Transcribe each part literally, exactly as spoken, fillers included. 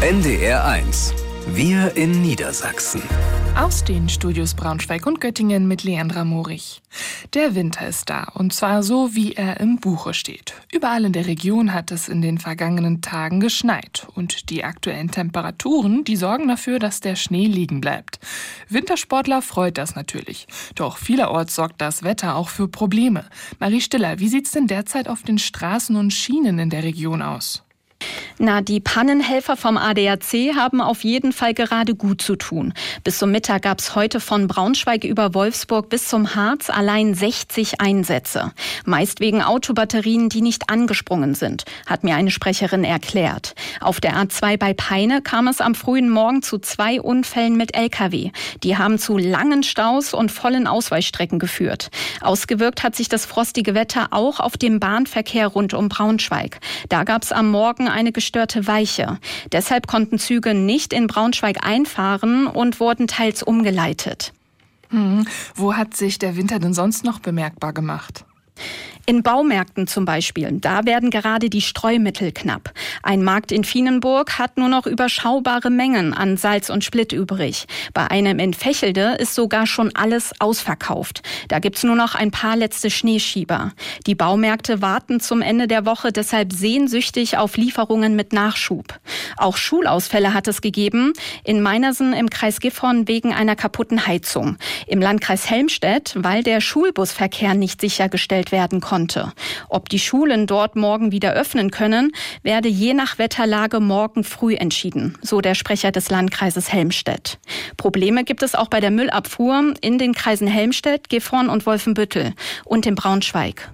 N D R eins. Wir in Niedersachsen. Aus den Studios Braunschweig und Göttingen mit Leandra Morich. Der Winter ist da, und zwar so, wie er im Buche steht. Überall in der Region hat es in den vergangenen Tagen geschneit. Und die aktuellen Temperaturen, die sorgen dafür, dass der Schnee liegen bleibt. Wintersportler freut das natürlich. Doch vielerorts sorgt das Wetter auch für Probleme. Marie Stiller, wie sieht's denn derzeit auf den Straßen und Schienen in der Region aus? Na, die Pannenhelfer vom A D A C haben auf jeden Fall gerade gut zu tun. Bis zum Mittag gab es heute von Braunschweig über Wolfsburg bis zum Harz allein sechzig Einsätze. Meist wegen Autobatterien, die nicht angesprungen sind, hat mir eine Sprecherin erklärt. Auf der A zwei bei Peine kam es am frühen Morgen zu zwei Unfällen mit L K W. Die haben zu langen Staus und vollen Ausweichstrecken geführt. Ausgewirkt hat sich das frostige Wetter auch auf dem Bahnverkehr rund um Braunschweig. Da gab es am Morgen eine gestörte Weiche. Deshalb konnten Züge nicht in Braunschweig einfahren und wurden teils umgeleitet. Hm. Wo hat sich der Winter denn sonst noch bemerkbar gemacht? In Baumärkten zum Beispiel, da werden gerade die Streumittel knapp. Ein Markt in Vienenburg hat nur noch überschaubare Mengen an Salz und Split übrig. Bei einem in Vechelde ist sogar schon alles ausverkauft. Da gibt's nur noch ein paar letzte Schneeschieber. Die Baumärkte warten zum Ende der Woche deshalb sehnsüchtig auf Lieferungen mit Nachschub. Auch Schulausfälle hat es gegeben. In Meinersen im Kreis Gifhorn wegen einer kaputten Heizung. Im Landkreis Helmstedt, weil der Schulbusverkehr nicht sichergestellt werden konnte. Konnte. Ob die Schulen dort morgen wieder öffnen können, werde je nach Wetterlage morgen früh entschieden, so der Sprecher des Landkreises Helmstedt. Probleme gibt es auch bei der Müllabfuhr in den Kreisen Helmstedt, Gifhorn und Wolfenbüttel und in Braunschweig.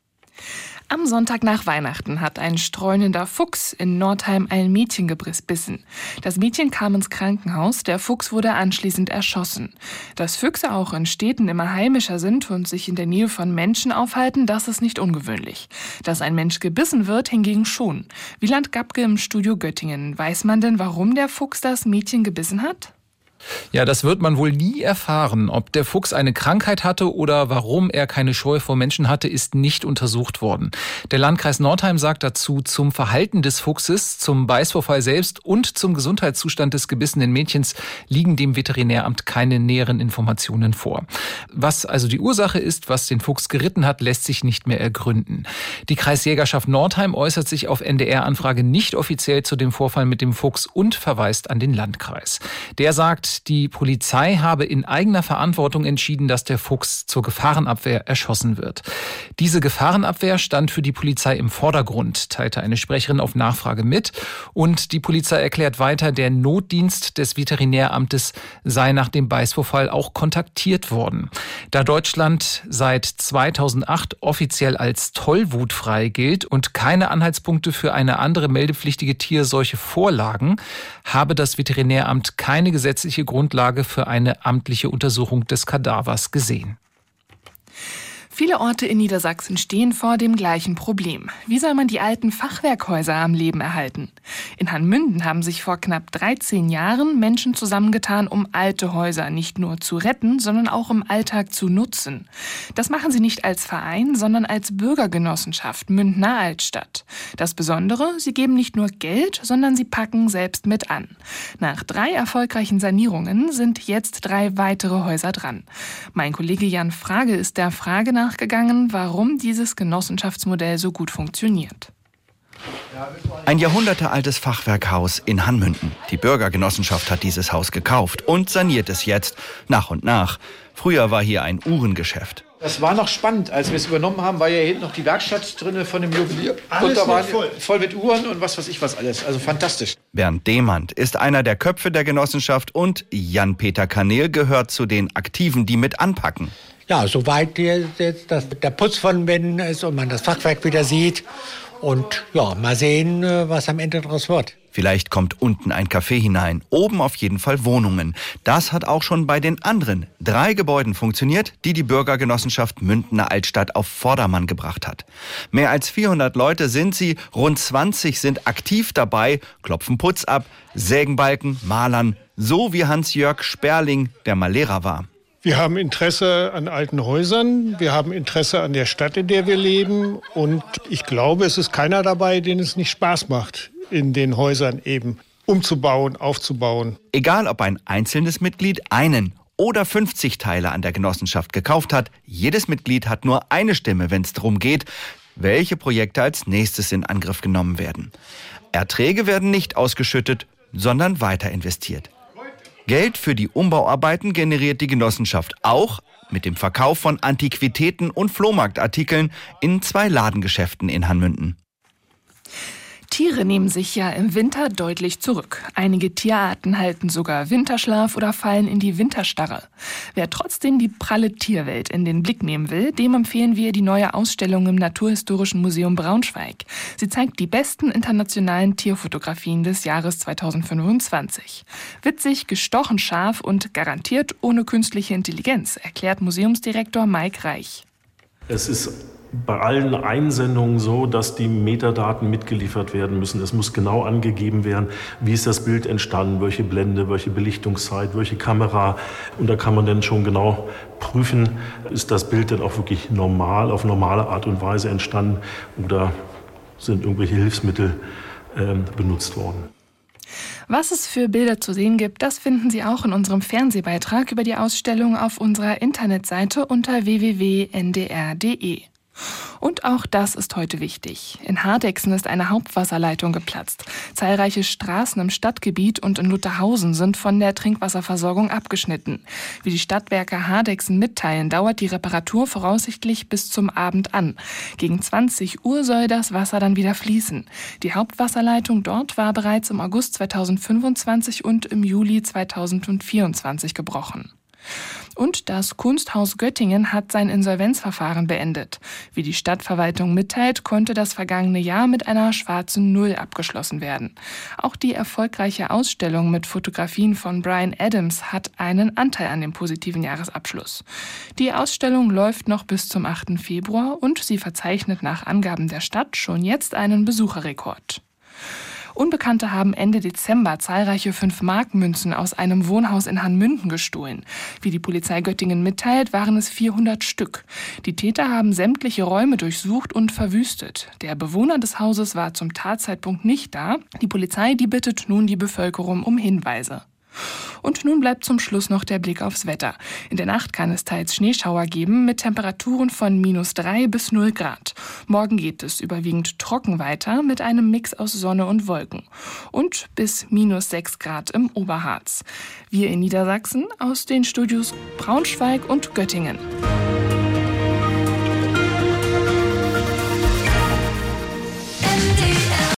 Am Sonntag nach Weihnachten hat ein streunender Fuchs in Nordheim ein Mädchen gebissen. Das Mädchen kam ins Krankenhaus, der Fuchs wurde anschließend erschossen. Dass Füchse auch in Städten immer heimischer sind und sich in der Nähe von Menschen aufhalten, das ist nicht ungewöhnlich. Dass ein Mensch gebissen wird, hingegen schon. Wieland Gabke im Studio Göttingen. Weiß man denn, warum der Fuchs das Mädchen gebissen hat? Ja, das wird man wohl nie erfahren. Ob der Fuchs eine Krankheit hatte oder warum er keine Scheu vor Menschen hatte, ist nicht untersucht worden. Der Landkreis Nordheim sagt dazu, zum Verhalten des Fuchses, zum Beißvorfall selbst und zum Gesundheitszustand des gebissenen Mädchens liegen dem Veterinäramt keine näheren Informationen vor. Was also die Ursache ist, was den Fuchs geritten hat, lässt sich nicht mehr ergründen. Die Kreisjägerschaft Nordheim äußert sich auf N D R-Anfrage nicht offiziell zu dem Vorfall mit dem Fuchs und verweist an den Landkreis. Der sagt, die Polizei habe in eigener Verantwortung entschieden, dass der Fuchs zur Gefahrenabwehr erschossen wird. Diese Gefahrenabwehr stand für die Polizei im Vordergrund, teilte eine Sprecherin auf Nachfrage mit. Und die Polizei erklärt weiter, der Notdienst des Veterinäramtes sei nach dem Beißvorfall auch kontaktiert worden. Da Deutschland seit zweitausendacht offiziell als tollwutfrei gilt und keine Anhaltspunkte für eine andere meldepflichtige Tierseuche vorlagen, habe das Veterinäramt keine gesetzliche Grundlage für eine amtliche Untersuchung des Kadavers gesehen. Viele Orte in Niedersachsen stehen vor dem gleichen Problem. Wie soll man die alten Fachwerkhäuser am Leben erhalten? In Hanmünden haben sich vor knapp dreizehn Jahren Menschen zusammengetan, um alte Häuser nicht nur zu retten, sondern auch im Alltag zu nutzen. Das machen sie nicht als Verein, sondern als Bürgergenossenschaft Mündener Altstadt. Das Besondere, sie geben nicht nur Geld, sondern sie packen selbst mit an. Nach drei erfolgreichen Sanierungen sind jetzt drei weitere Häuser dran. Mein Kollege Jan Frage ist der Frage nach gegangen, warum dieses Genossenschaftsmodell so gut funktioniert. Ein jahrhundertealtes Fachwerkhaus in Hanmünden. Die Bürgergenossenschaft hat dieses Haus gekauft und saniert es jetzt nach und nach. Früher war hier ein Uhrengeschäft. Das war noch spannend, als wir es übernommen haben, war ja hinten noch die Werkstatt drin von dem Juwelier. Alles und da war voll. voll mit Uhren und was weiß ich was alles. Also fantastisch. Bernd Demand ist einer der Köpfe der Genossenschaft und Jan-Peter Kanel gehört zu den Aktiven, die mit anpacken. Ja, soweit jetzt der Putz von Wänden ist und man das Fachwerk wieder sieht. Und ja, mal sehen, was am Ende daraus wird. Vielleicht kommt unten ein Café hinein, oben auf jeden Fall Wohnungen. Das hat auch schon bei den anderen drei Gebäuden funktioniert, die die Bürgergenossenschaft Mündener Altstadt auf Vordermann gebracht hat. Mehr als vierhundert Leute sind sie, rund zwanzig sind aktiv dabei, klopfen Putz ab, sägen Balken, malern, so wie Hans-Jörg Sperling, der mal Lehrer war. Wir haben Interesse an alten Häusern, wir haben Interesse an der Stadt, in der wir leben. Und ich glaube, es ist keiner dabei, den es nicht Spaß macht in den Häusern eben. umzubauen, aufzubauen. Egal, ob ein einzelnes Mitglied einen oder fünfzig Teile an der Genossenschaft gekauft hat, jedes Mitglied hat nur eine Stimme, wenn es darum geht, welche Projekte als nächstes in Angriff genommen werden. Erträge werden nicht ausgeschüttet, sondern weiter investiert. Geld für die Umbauarbeiten generiert die Genossenschaft auch mit dem Verkauf von Antiquitäten und Flohmarktartikeln in zwei Ladengeschäften in Hanmünden. Tiere nehmen sich ja im Winter deutlich zurück. Einige Tierarten halten sogar Winterschlaf oder fallen in die Winterstarre. Wer trotzdem die pralle Tierwelt in den Blick nehmen will, dem empfehlen wir die neue Ausstellung im Naturhistorischen Museum Braunschweig. Sie zeigt die besten internationalen Tierfotografien des Jahres zweitausendfünfundzwanzig. Witzig, gestochen scharf und garantiert ohne künstliche Intelligenz, erklärt Museumsdirektor Mike Reich. Es ist bei allen Einsendungen so, dass die Metadaten mitgeliefert werden müssen. Es muss genau angegeben werden, wie ist das Bild entstanden, welche Blende, welche Belichtungszeit, welche Kamera. Und da kann man dann schon genau prüfen, ist das Bild denn auch wirklich normal, auf normale Art und Weise entstanden oder sind irgendwelche Hilfsmittel äh, benutzt worden. Was es für Bilder zu sehen gibt, das finden Sie auch in unserem Fernsehbeitrag über die Ausstellung auf unserer Internetseite unter w w w punkt n d r punkt d e. Und auch das ist heute wichtig. In Hardegsen ist eine Hauptwasserleitung geplatzt. Zahlreiche Straßen im Stadtgebiet und in Lutherhausen sind von der Trinkwasserversorgung abgeschnitten. Wie die Stadtwerke Hardegsen mitteilen, dauert die Reparatur voraussichtlich bis zum Abend an. Gegen zwanzig Uhr soll das Wasser dann wieder fließen. Die Hauptwasserleitung dort war bereits im August zweitausendfünfundzwanzig und im Juli zweitausendvierundzwanzig gebrochen. Und das Kunsthaus Göttingen hat sein Insolvenzverfahren beendet. Wie die Stadtverwaltung mitteilt, konnte das vergangene Jahr mit einer schwarzen Null abgeschlossen werden. Auch die erfolgreiche Ausstellung mit Fotografien von Bryan Adams hat einen Anteil an dem positiven Jahresabschluss. Die Ausstellung läuft noch bis zum achten Februar und sie verzeichnet nach Angaben der Stadt schon jetzt einen Besucherrekord. Unbekannte haben Ende Dezember zahlreiche fünf Mark Münzen aus einem Wohnhaus in Hanmünden gestohlen. Wie die Polizei Göttingen mitteilt, waren es vierhundert Stück. Die Täter haben sämtliche Räume durchsucht und verwüstet. Der Bewohner des Hauses war zum Tatzeitpunkt nicht da. Die Polizei, die bittet nun die Bevölkerung um Hinweise. Und nun bleibt zum Schluss noch der Blick aufs Wetter. In der Nacht kann es teils Schneeschauer geben mit Temperaturen von minus drei bis null Grad. Morgen geht es überwiegend trocken weiter mit einem Mix aus Sonne und Wolken. Und bis minus sechs Grad im Oberharz. Wir in Niedersachsen aus den Studios Braunschweig und Göttingen.